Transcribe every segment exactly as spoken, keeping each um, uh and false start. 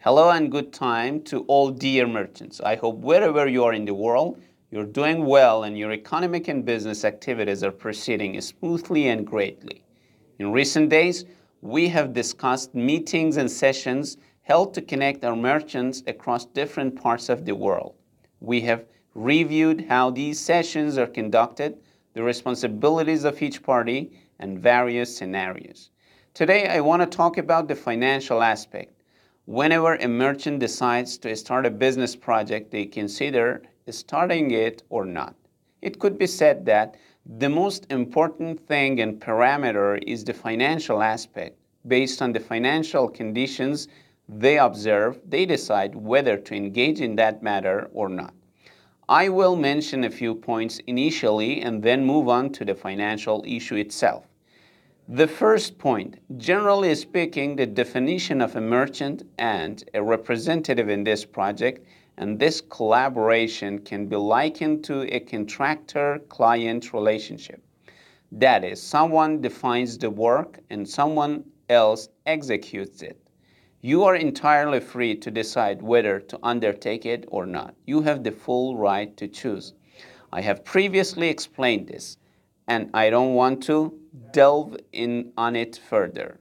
Hello and good time to all dear merchants. I hope wherever you are in the world, you're doing well and your economic and business activities are proceeding smoothly and greatly. In recent days, we have discussed meetings and sessions held to connect our merchants across different parts of the world. We have reviewed how these sessions are conducted, the responsibilities of each party, and various scenarios. Today, I want to talk about the financial aspect. Whenever a merchant decides to start a business project, they consider starting it or not. It could be said that the most important thing and parameter is the financial aspect. Based on the financial conditions they observe, they decide whether to engage in that matter or not. I will mention a few points initially and then move on to the financial issue itself. The first point, generally speaking, the definition of a merchant and a representative in this project and this collaboration can be likened to a contractor-client relationship. That is, someone defines the work and someone else executes it. You are entirely free to decide whether to undertake it or not. You have the full right to choose. I have previously explained this, and I don't want to delve in on it further.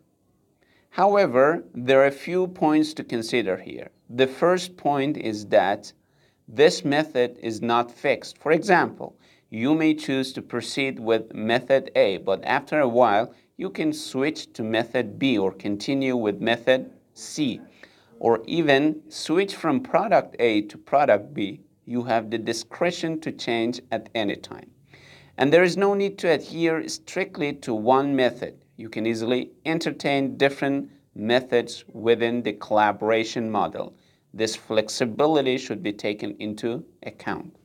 However, there are a few points to consider here. The first point is that this method is not fixed. For example, you may choose to proceed with method A, but after a while, you can switch to method B or continue with method C, or even switch from product A to product B. You have the discretion to change at any time. And there is no need to adhere strictly to one method. You can easily entertain different methods within the collaboration model. This flexibility should be taken into account.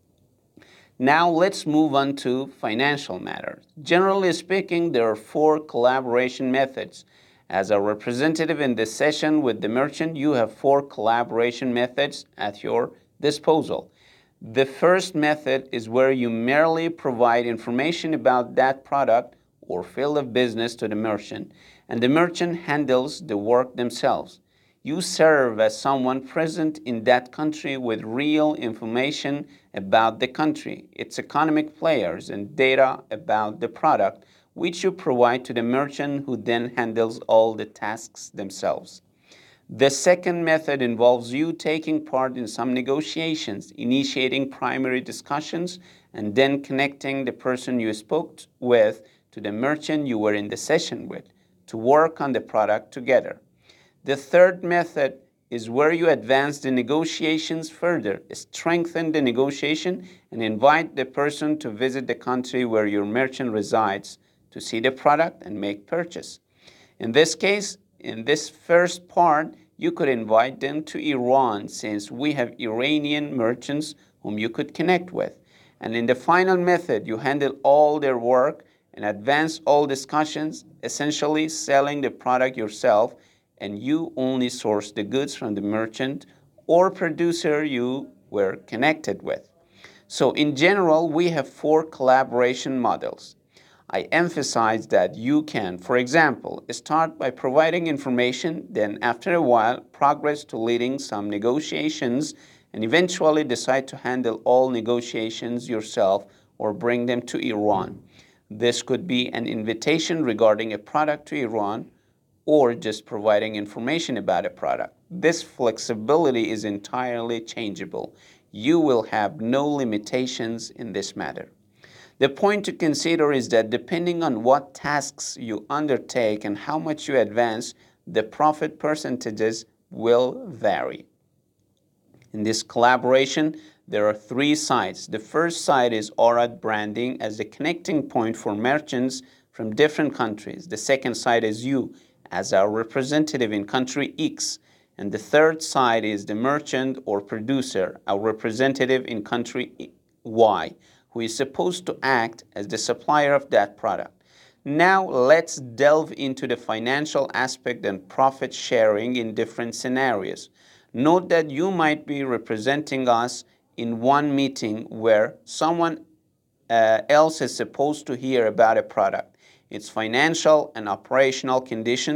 Now let's move on to financial matters. Generally speaking, there are four collaboration methods. As a representative in this session with the merchant, you have four collaboration methods at your disposal. The first method is where you merely provide information about that product or field of business to the merchant, and the merchant handles the work themselves. You serve as someone present in that country with real information about the country, its economic players, and data about the product, which you provide to the merchant who then handles all the tasks themselves. The second method involves you taking part in some negotiations, initiating primary discussions, and then connecting the person you spoke with to the merchant you were in the session with to work on the product together. The third method is where you advance the negotiations further, strengthen the negotiation, and invite the person to visit the country where your merchant resides to see the product and make purchase. In this case, in this first part, you could invite them to Iran since we have Iranian merchants whom you could connect with. And in the final method, you handle all their work and advance all discussions, essentially selling the product yourself, and you only source the goods from the merchant or producer you were connected with. So in general, we have four collaboration models. I emphasize that you can, for example, start by providing information, then after a while progress to leading some negotiations, and eventually decide to handle all negotiations yourself or bring them to Iran. This could be an invitation regarding a product to Iran or just providing information about a product. This flexibility is entirely changeable. You will have no limitations in this matter. The point to consider is that depending on what tasks you undertake and how much you advance, the profit percentages will vary. In this collaboration, there are three sides. The first side is Orad branding as the connecting point for merchants from different countries. The second side is you as our representative in country X. And the third side is the merchant or producer, our representative in country Y, who is supposed to act as the supplier of that product. Now let's delve into the financial aspect and profit sharing in different scenarios. Note that you might be representing us in one meeting where someone uh, else is supposed to hear about a product, its financial and operational conditions,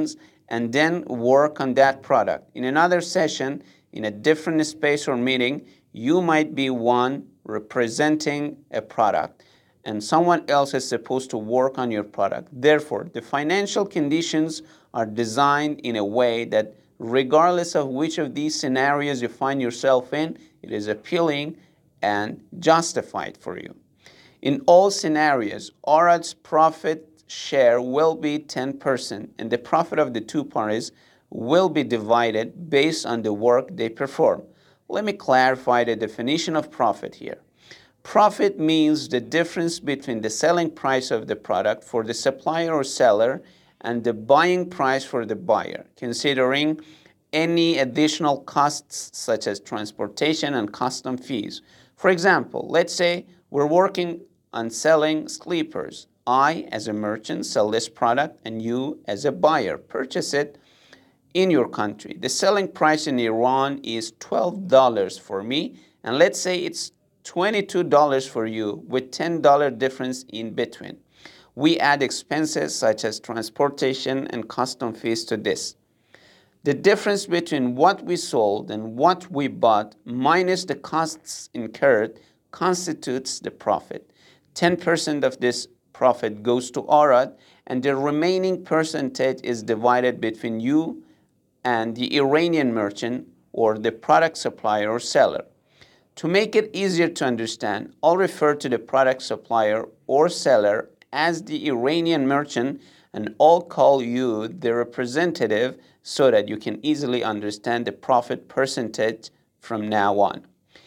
and then work on that product. In another session, in a different space or meeting, you might be one representing a product, and someone else is supposed to work on your product. Therefore, the financial conditions are designed in a way that regardless of which of these scenarios you find yourself in, it is appealing and justified for you. In all scenarios, Orad's profit share will be ten percent, and the profit of the two parties will be divided based on the work they perform. Let me clarify the definition of profit here. Profit means the difference between the selling price of the product for the supplier or seller and the buying price for the buyer, considering any additional costs such as transportation and custom fees. For example, let's say we're working on selling sleepers. I, as a merchant, sell this product, and you, as a buyer, purchase it in your country. The selling price in Iran is twelve dollars for me, and let's say it's twenty-two dollars for you, with ten dollars difference in between. We add expenses such as transportation and custom fees to this. The difference between what we sold and what we bought minus the costs incurred constitutes the profit. ten percent of this profit goes to Orad, and the remaining percentage is divided between you and the Iranian merchant or the product supplier or seller. To make it easier to understand, I'll refer to the product supplier or seller as the Iranian merchant, and I'll call you the representative so that you can easily understand the profit percentage from now on.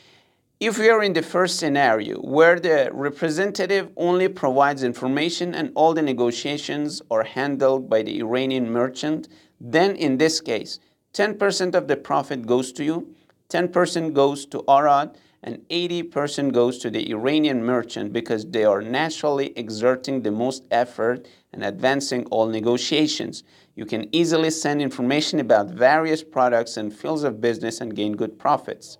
If we are in the first scenario, where the representative only provides information and all the negotiations are handled by the Iranian merchant, then in this case, ten percent of the profit goes to you, ten percent goes to Orad, and eighty percent goes to the Iranian merchant because they are naturally exerting the most effort and advancing all negotiations. You can easily send information about various products and fields of business and gain good profits.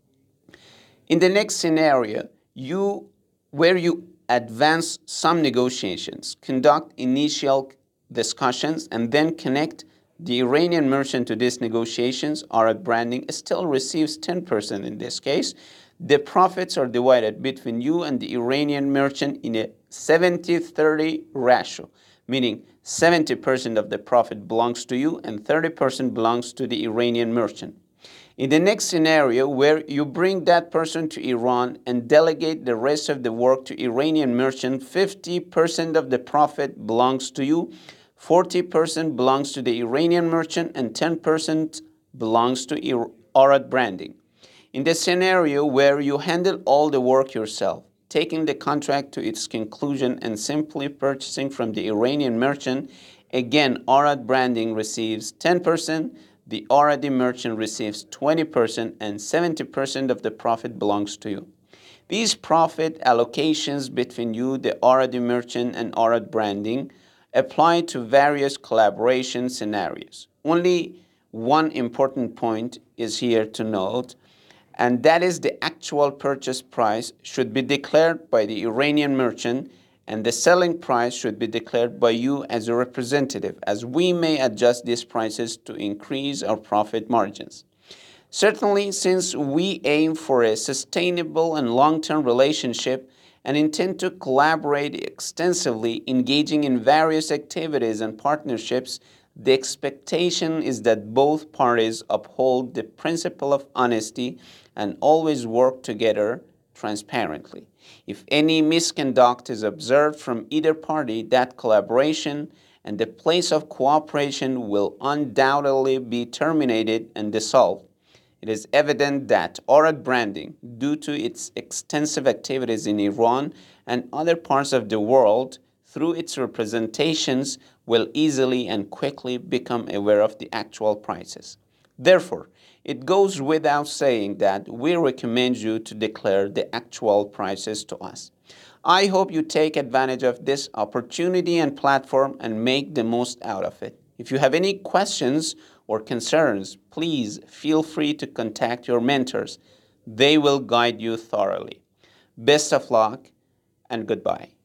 In the next scenario, you, where you advance some negotiations, conduct initial discussions, and then connect the Iranian merchant to these negotiations, Orad Branding still receives ten percent in this case. The profits are divided between you and the Iranian merchant in a seventy thirty ratio, meaning seventy percent of the profit belongs to you and thirty percent belongs to the Iranian merchant. In the next scenario, where you bring that person to Iran and delegate the rest of the work to Iranian merchant, fifty percent of the profit belongs to you, forty percent belongs to the Iranian merchant, and ten percent belongs to Orad Branding. In the scenario where you handle all the work yourself, taking the contract to its conclusion and simply purchasing from the Iranian merchant, again, Orad Branding receives ten percent, the Oradi merchant receives twenty percent, and seventy percent of the profit belongs to you. These profit allocations between you, the Oradi merchant, and Orad Branding apply to various collaboration scenarios. Only one important point is here to note, and that is the actual purchase price should be declared by the Iranian merchant, and the selling price should be declared by you as a representative, as we may adjust these prices to increase our profit margins. Certainly, since we aim for a sustainable and long-term relationship and intend to collaborate extensively, engaging in various activities and partnerships, the expectation is that both parties uphold the principle of honesty and always work together transparently. If any misconduct is observed from either party, that collaboration and the place of cooperation will undoubtedly be terminated and dissolved. It is evident that Orad Branding, due to its extensive activities in Iran and other parts of the world, through its representations, will easily and quickly become aware of the actual prices. Therefore, it goes without saying that we recommend you to declare the actual prices to us. I hope you take advantage of this opportunity and platform and make the most out of it. If you have any questions or concerns, please feel free to contact your mentors. They will guide you thoroughly. Best of luck and goodbye.